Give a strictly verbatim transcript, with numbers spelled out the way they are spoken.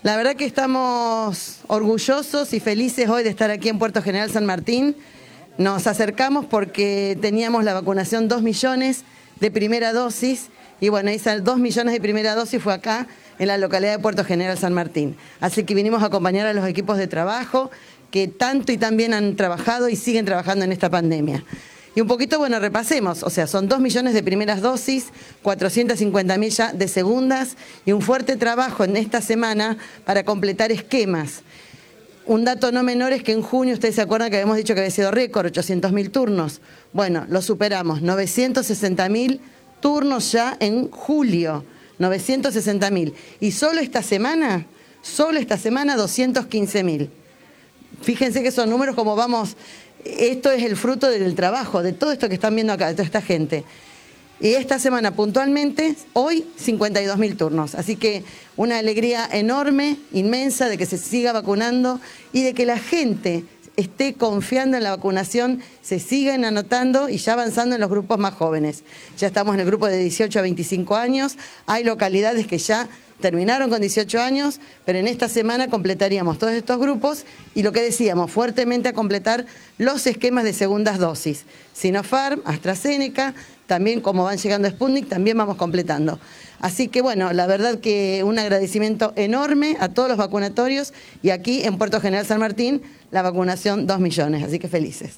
La verdad que estamos orgullosos y felices hoy de estar aquí en Puerto General San Martín. Nos acercamos porque teníamos la vacunación dos millones de primera dosis y bueno, esas dos millones de primera dosis fue acá en la localidad de Puerto General San Martín. Así que vinimos a acompañar a los equipos de trabajo que tanto y tan bien han trabajado y siguen trabajando en esta pandemia. Y un poquito, bueno, repasemos, o sea, son dos millones de primeras dosis, cuatrocientas cincuenta mil ya de segundas y un fuerte trabajo en esta semana para completar esquemas. Un dato no menor es que en junio, ustedes se acuerdan que habíamos dicho que había sido récord, ochocientos mil turnos. Bueno, lo superamos, novecientos sesenta mil turnos ya en julio, novecientos sesenta mil. Y solo esta semana, solo esta semana doscientos quince mil. Fíjense que son números como vamos, esto es el fruto del trabajo, de todo esto que están viendo acá, de toda esta gente. Y esta semana puntualmente, hoy cincuenta y dos mil turnos. Así que una alegría enorme, inmensa, de que se siga vacunando y de que la gente esté confiando en la vacunación, se sigan anotando y ya avanzando en los grupos más jóvenes. Ya estamos en el grupo de dieciocho a veinticinco años, hay localidades que ya terminaron con dieciocho años, pero en esta semana completaríamos todos estos grupos y lo que decíamos, fuertemente a completar los esquemas de segundas dosis. Sinopharm, AstraZeneca, también como van llegando Sputnik, también vamos completando. Así que bueno, la verdad que un agradecimiento enorme a todos los vacunatorios y aquí en Puerto General San Martín la vacunación dos millones, así que felices.